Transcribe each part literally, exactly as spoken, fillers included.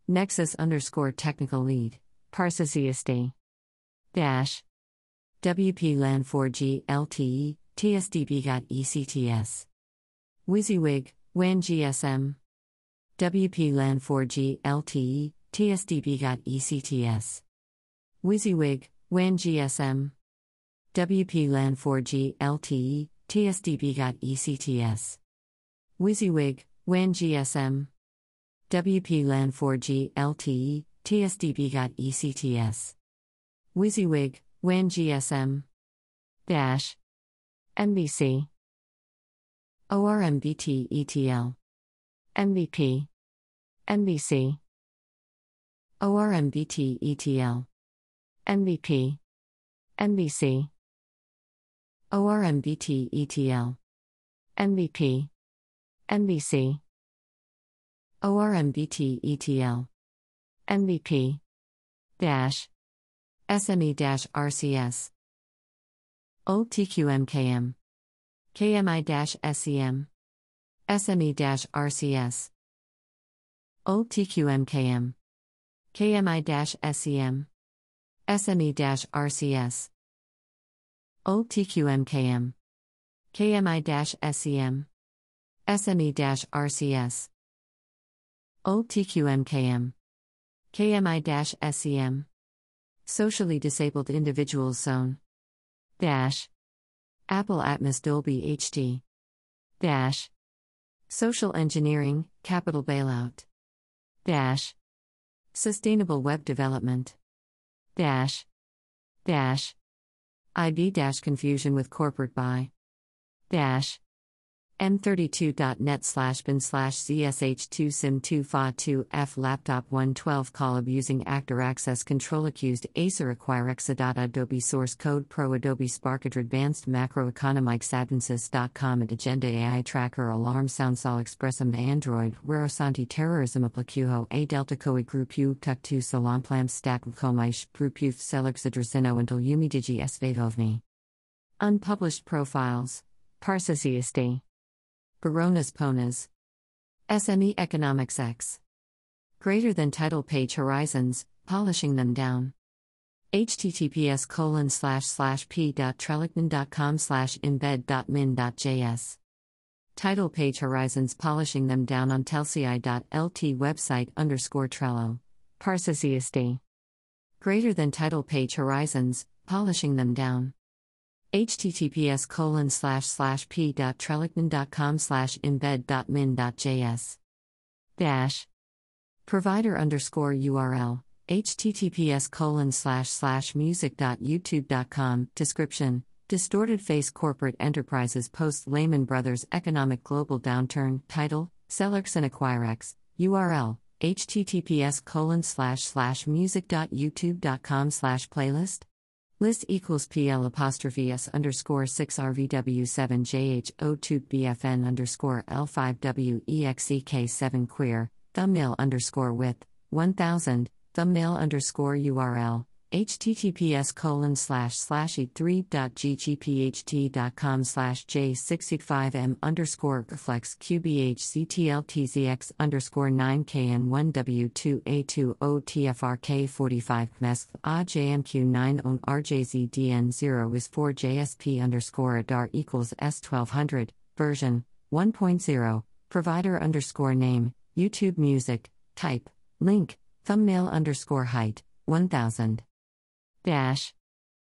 Nexus underscore technical lead, Parsa C S D. Dash. W P LAN four G L T E, T S D B G A T E C T S. WYSIWYG, W A N G S M. W P LAN four G L T E, T S D B G A T E C T S. WYSIWYG, W A N G S M. W P LAN four G L T E, T S D B G A T E C T S. WYSIWYG, W A N G S M. W P LAN four G L T E, T S D B G A T E C T S. WYSIWYG, W A N G S M. Dash. M B C. O R M B T E T L. M V P. M B C. O R M B T E T L. M V P. M B C. O R M B T E T L. M V P. M B C. O R M B T E T L. M V P. Dash. S M E dash R C S. O T Q M K M. K M I dash S E M. S M E dash R C S. O T Q M K M. K M I dash S E M. S M E dash R C S. O T Q M K M. K M I dash S E M. S M E dash R C S. O T Q M K M. K M I dash S E M. Socially Disabled Individuals Zone. Dash. Apple Atmos Dolby H D. Dash. Social Engineering, Capital Bailout. Dash. Sustainable Web Development. Dash. Dash. I B dash confusion with corporate buy. Dash. M thirty-two dot net slash bin slash Z S H two sim two F A two F laptop one twelve Collab using Actor Access Control accused Acer acquire Exadata Adobe Source Code Pro Adobe Spark Advanced Macroeconomics Advances dot com at Agenda A I Tracker Alarm Sound Sol Expressum Android Rarosanti Terrorism Aplacuho A Delta Coi Group U Tuk Tu Salon Plam Stack Komaish Group Youth Selexadrasino until Yumi Digi Svadovni. Unpublished profiles. Parsa C S D. Baronas Ponas. S M E Economics X. Greater than title page horizons, polishing them down. https colon slash slash p dot trellickman dot com slash embed dot min dot js. Title page horizons polishing them down on telci dot l t website underscore Trello. Parsa C S D. Greater than title page horizons, polishing them down. https colon slash slash p dot trellickman dot com slash embed dot min dot js. Dash. Provider underscore U R L. https colon slash slash music dot youtube dot com. Description. Distorted Face Corporate Enterprises Post Lehman Brothers Economic Global Downturn. Title. Sellerx and Acquirex. U R L. https colon slash slash music dot youtube dot com slash playlist. List equals PL apostrophe S underscore six R V W seven J H O two B F N underscore L five W E X E K seven queer, thumbnail underscore width, one thousand, thumbnail underscore U R L, https colon slash slash e three dot ggpht dot com slash j six eight five m underscore flex qbhctltzx underscore nine kn one w two a two o tfrk forty-five mesk a jmq nine on rjzdn zero is four jsp underscore adar equals s twelve hundred version one point zero provider underscore name YouTube Music type link thumbnail underscore height one thousand. Dash.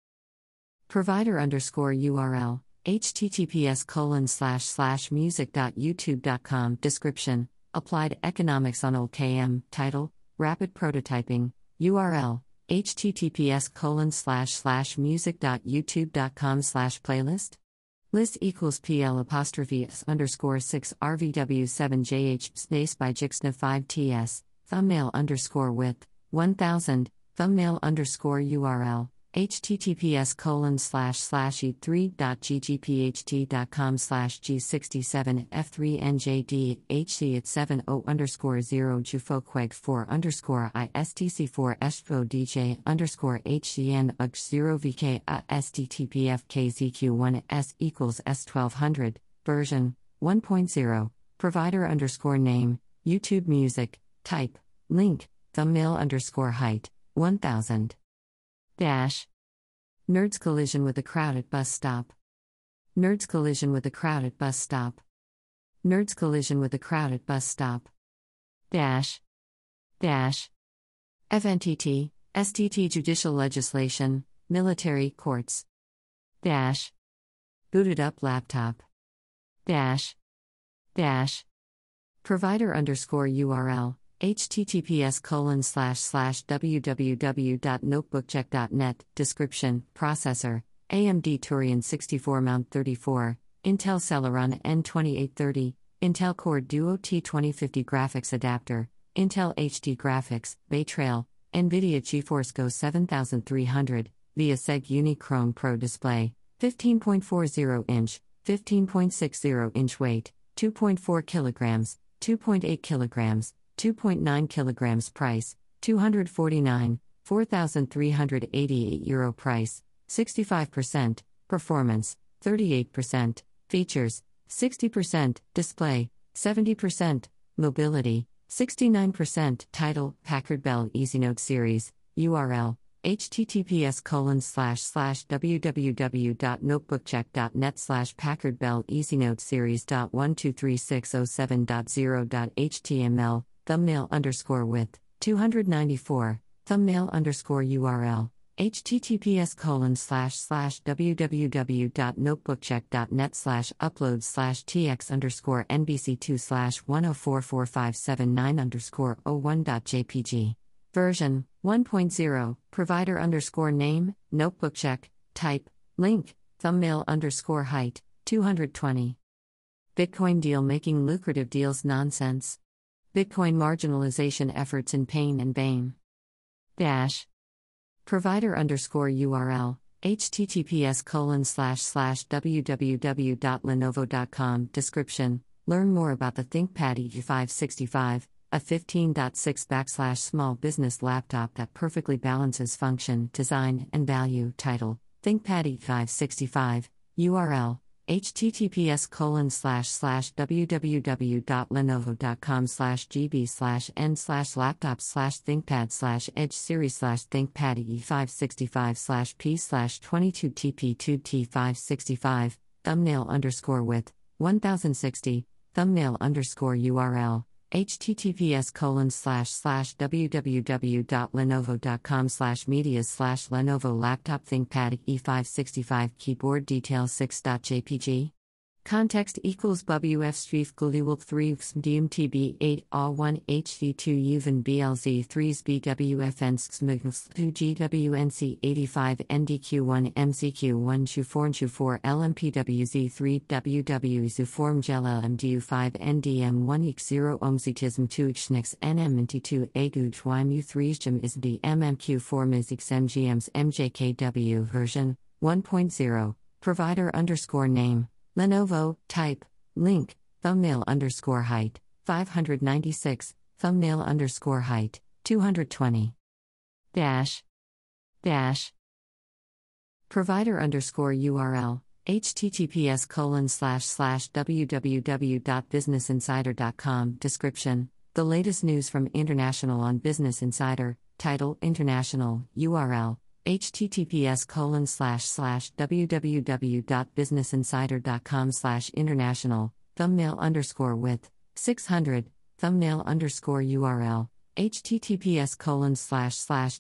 Provider underscore U R L, https colon slash slash music dot youtube dot com. Description, Applied Economics on Old K M. Title, Rapid Prototyping. U R L, https colon slash slash music dot youtube dot com slash playlist. List equals PL apostrophe S underscore six R V W seven J H space by Jixna five T S, thumbnail underscore width, one thousand. Thumbnail underscore U R L, https colon slash slash e three dot ggpht dot com slash g sixty-seven f three njd hc at seven o underscore zero jufoqueg four underscore istc four estro dj underscore hcn ug zero vk a sttpf kzq one s equals s twelve hundred version one point zero provider underscore name YouTube Music type link thumbnail underscore height, one thousand. Dash. Nerds collision with a crowd at bus stop. Nerds collision with a crowd at bus stop. Nerds collision with a crowd at bus stop. Dash. Dash. F N T T, S T T judicial legislation, military courts. Dash. Booted up laptop. Dash. Dash. Provider underscore U R L, https colon slash slash www.notebookcheck.net, description, processor, A M D Turian sixty-four Mount thirty-four, Intel Celeron N twenty-eight thirty, Intel Core Duo T twenty fifty graphics adapter, Intel H D graphics, Bay Trail, NVIDIA GeForce Go seventy-three hundred, via Seg Unichrome Pro display, fifteen point four zero inch, fifteen point six zero inch weight, two point four kilograms, two point eight kilograms, two point nine kilograms price, two hundred forty-nine, four thousand three hundred eighty-eight euro price, sixty-five percent, performance, thirty-eight percent, features, sixty percent, display, seventy percent, mobility, sixty-nine percent, title, Packard Bell EasyNote Series, U R L, https colon slash slash www.notebookcheck.net slash Packard Bell EasyNote Series dot one two three six zero seven dot zero dot html, thumbnail underscore width, two hundred ninety-four, thumbnail underscore U R L, https colon slash slash www.notebookcheck.net slash upload slash tx underscore nbc2 slash one oh four four five seven nine underscore oh one dot jpg. Version, one point zero, provider underscore name, notebook check, type, link, thumbnail underscore height, two hundred twenty. Bitcoin deal making lucrative deals nonsense. Bitcoin marginalization efforts in pain and bane. Dash. Provider underscore U R L, https colon slash slash www.lenovo.com, description, learn more about the ThinkPad E five sixty-five, a fifteen point six backslash small business laptop that perfectly balances function, design, and value. Title, ThinkPad E five sixty-five, U R L, https colon slash slash www.lenovo.com slash gb slash n slash laptop slash ThinkPad slash edge series slash ThinkPad E five sixty-five slash p slash twenty-two T P two T five sixty-five, thumbnail underscore width, one thousand sixty, thumbnail underscore U R L, https colon slash slash www.lenovo.com slash medias slash Lenovo laptop ThinkPad E five sixty-five keyboard details six.jpg. Context equals W F Streif Guliwilk three D M T B eight A one H D two Uven B L Z three B W F N Smigls two G W N C eighty-five N D Q one M C Q one Shuforn Shufor L M P W Z three W W Zuform Gel L M D U five N D M one X zero Omzitism two Xnix N M N T two Aguj Y M U three Jim is the M M Q four Mizix M G Ms M J K W version one point zero, provider underscore name, Lenovo, type, link, thumbnail underscore height, five hundred ninety-six, thumbnail underscore height, two hundred twenty. Dash. Dash. Provider underscore U R L, https colon slash slash www.businessinsider.com, description, the latest news from International on Business Insider, title, International, U R L, https colon slash slash www.businessinsider.com slash international, thumbnail underscore width, six hundred, thumbnail underscore U R L, https colon slash slash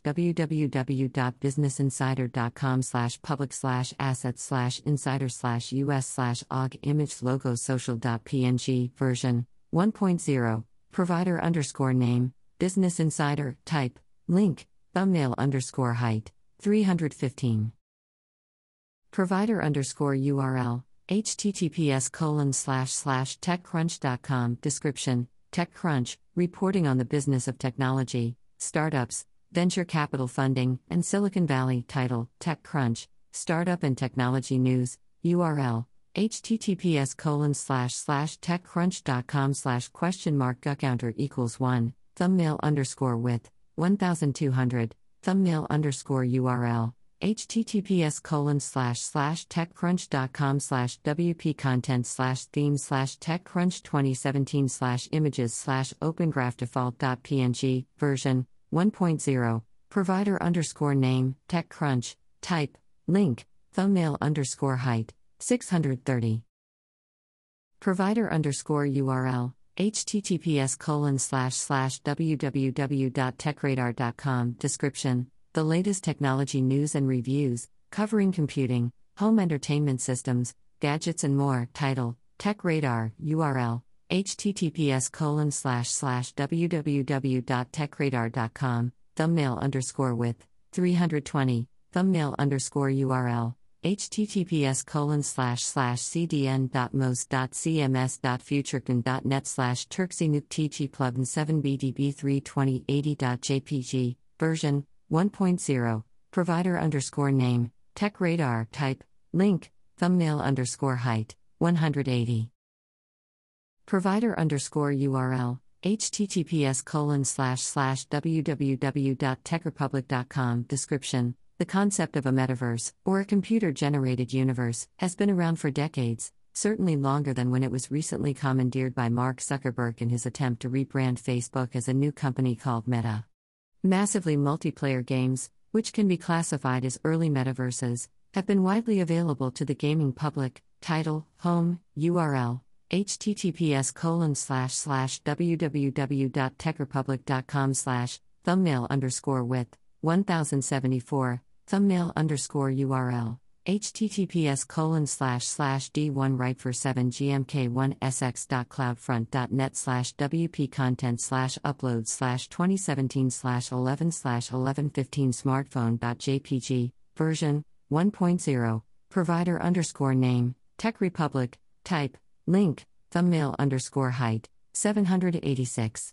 www.businessinsider.com slash public slash assets slash insider slash us slash og image logo social.png, version, one point zero, provider underscore name, Business Insider, type, link, thumbnail underscore height, three hundred fifteen. Provider underscore U R L, https colon slash slash techcrunch.com, description, TechCrunch, reporting on the business of technology, startups, venture capital funding, and Silicon Valley. Title, TechCrunch, startup and technology news, U R L, https colon slash slash techcrunch.com slash question mark gucounter equals one, thumbnail underscore width, one thousand two hundred, thumbnail underscore U R L, https colon slash slash techcrunch.com slash wp content slash theme slash techcrunch twenty seventeen slash images slash opengraph default.png, version, one point zero, provider underscore name, TechCrunch, type, link, thumbnail underscore height, six hundred thirty. Provider underscore U R L, https colon slash slash www dot techradar dot com. Description: the latest technology news and reviews, covering computing, home entertainment systems, gadgets and more. Title: TechRadar. U R L: https colon slash slash www dot techradar dot com. Thumbnail underscore width, three hundred twenty. Thumbnail underscore U R L: https colon slash slash cdn.most.cms.futurecon.net slash turksinuk plugin seven b d b three twenty eighty.jpg, version one point zero, provider underscore name, TechRadar, type, link, thumbnail underscore height, one hundred eighty. Provider underscore U R L, https colon slash slash www dot techrepublic dot com. Description: the concept of a metaverse, or a computer-generated universe, has been around for decades, certainly longer than when it was recently commandeered by Mark Zuckerberg in his attempt to rebrand Facebook as a new company called Meta. Massively multiplayer games, which can be classified as early metaverses, have been widely available to the gaming public. Title: home, U R L, https colon slash slash www dot techrepublic dot com slash thumbnail underscore width, one thousand seventy-four. Thumbnail underscore U R L, https colon slash slash d one right for seven gmk one sx dot cloudfront dot net slash wp content slash upload slash twenty seventeen slash eleven slash eleven fifteen smartphone dot jpg, version one point zero, provider underscore name, TechRepublic, type, link, thumbnail underscore height, seven hundred eighty-six.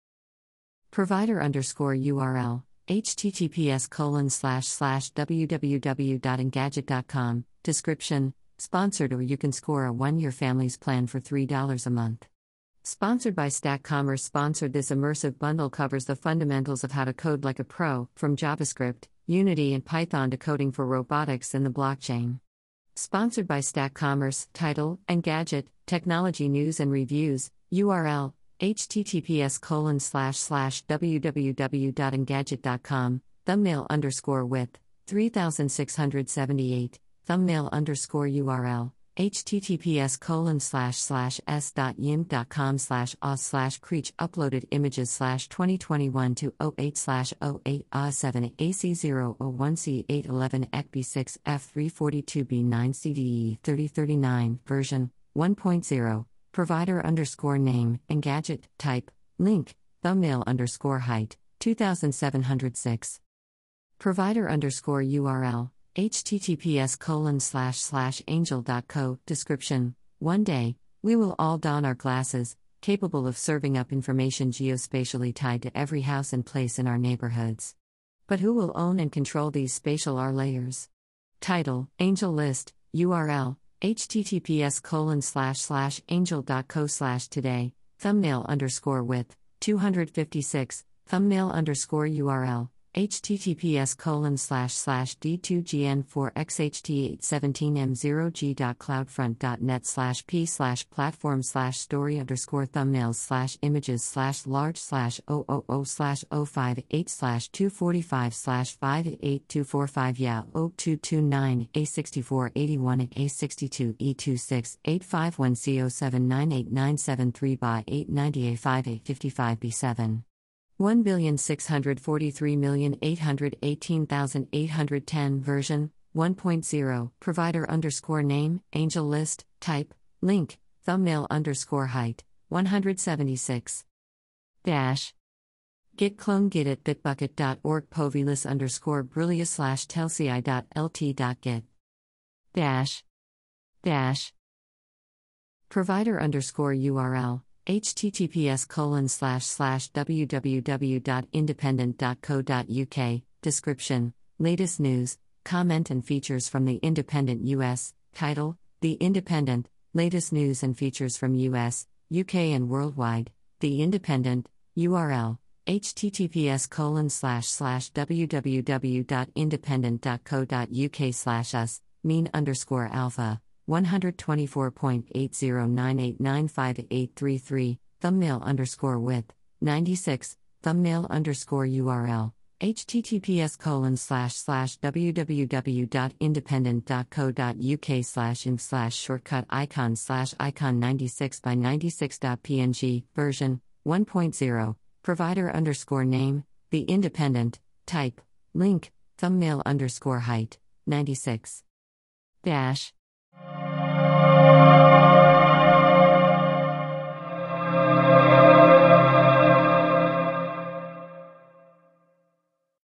Provider underscore U R L, https colon slash slash www dot engadget dot com. Description: sponsored, or you can score a one-year family's plan for three dollars a month. Sponsored by Stack Commerce. Sponsored. This immersive bundle covers the fundamentals of how to code like a pro, from JavaScript, Unity and Python to coding for robotics and the blockchain. Sponsored by Stack Commerce. Title: Engadget, technology news and reviews. U R L: https colon slash slash www dot engadget dot com. Thumbnail underscore width, three thousand six hundred seventy-eight. Thumbnail underscore U R L, https colon slash slash s dot yim dot com slash os slash creech. Uploaded images slash twenty twenty-one to oh eight slash oh eight a seven a c zero oh one c eight eleven e c b six f three forty-two b nine c d e thirty thirty-nine. Version one point zero. Provider underscore name, Engadget, type, link, thumbnail underscore height, two thousand seven hundred six. Provider underscore U R L, https colon slash slash angel dot co. Description: one day, we will all don our glasses, capable of serving up information geospatially tied to every house and place in our neighborhoods. But who will own and control these spatial R layers? Title: Angel List. U R L: https colon slash slash angel dot co slash today. Thumbnail underscore width, two hundred fifty-six. Thumbnail underscore U R L, https colon slash slash d2gn4xht817m0g dot cloudfront dot net slash p slash platform slash story underscore thumbnails slash images slash large slash zero zero zero slash zero five eight slash two forty-five slash five eight two four five yeah zero two two nine a sixty-four eighty-one a sixty-two e twenty-six eight five one c zero seven nine eight nine seven three by eight ninety a five eight fifty-five b seven. one billion six hundred forty-three million eight hundred eighteen thousand eight hundred ten. Version one point zero. Provider underscore name, Angel List, type, link, thumbnail underscore height, one hundred seventy-six. Dash. Git clone git at bitbucket dot org povilis underscore brulia slash telci dot lt dot git. Dash. Dash. Provider underscore U R L, https colon slash slash www dot independent dot co dot uk. Description: latest news, comment and features from The Independent U S. Title: The Independent, latest news and features from U S, U K and worldwide. The Independent. U R L: https colon slash slash www dot independent dot co dot uk slash us, mean underscore alpha, one twenty-four point eight zero nine eight nine five eight three three, thumbnail underscore width, ninety-six, thumbnail underscore U R L, https colon slash slash www.independent.co.uk slash im slash shortcut icon slash icon ninety-six by ninety-six.png, version one point zero, provider underscore name, The Independent, type, link, thumbnail underscore height, ninety-six. Dash.